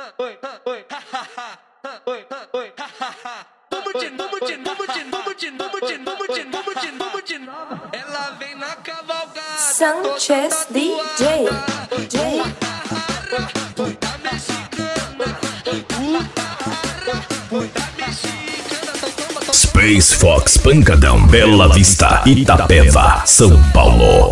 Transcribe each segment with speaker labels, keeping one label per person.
Speaker 1: Ela vem na cavalgada.
Speaker 2: Sanchez DJ.
Speaker 3: Space Fox Pancadão, Bela Vista, Itapeva, São Paulo.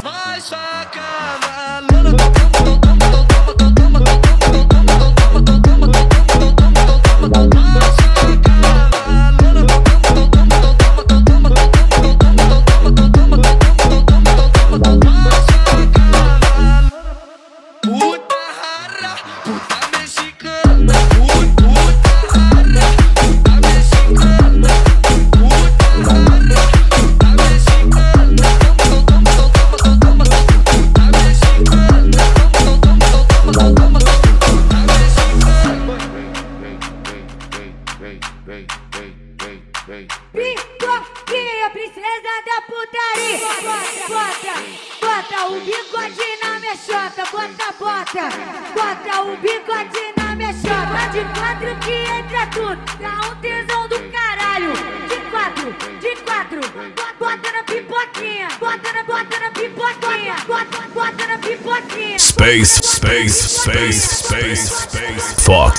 Speaker 4: Pipoquinha, princesa da putaria. Bota o bigode na minha chota. Bota o bigode na minha chota. De quatro que entra tudo, dá um tesão do caralho. De quatro, bota na pipoquinha. Bota na pipoquinha. Bota na pipoquinha.
Speaker 3: Space Fox.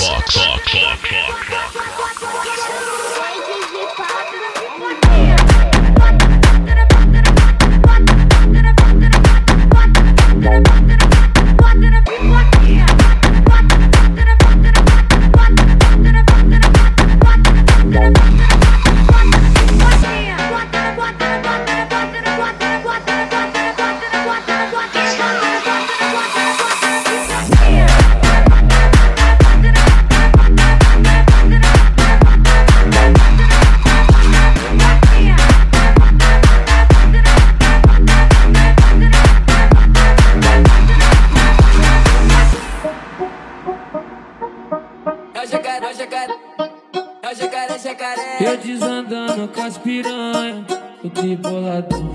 Speaker 5: Eu desandando com as piranha, o triboladão.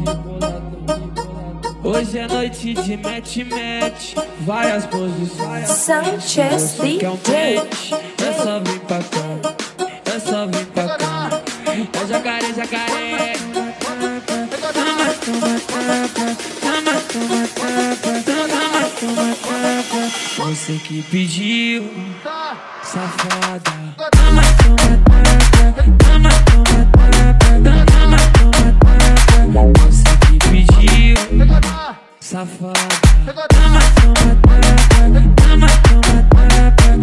Speaker 5: Hoje é noite de match, várias posições.
Speaker 2: Sanchez DJ.
Speaker 5: É só vir pra cá, É jacaré. Você que pediu, safada. Você que pediu, safada.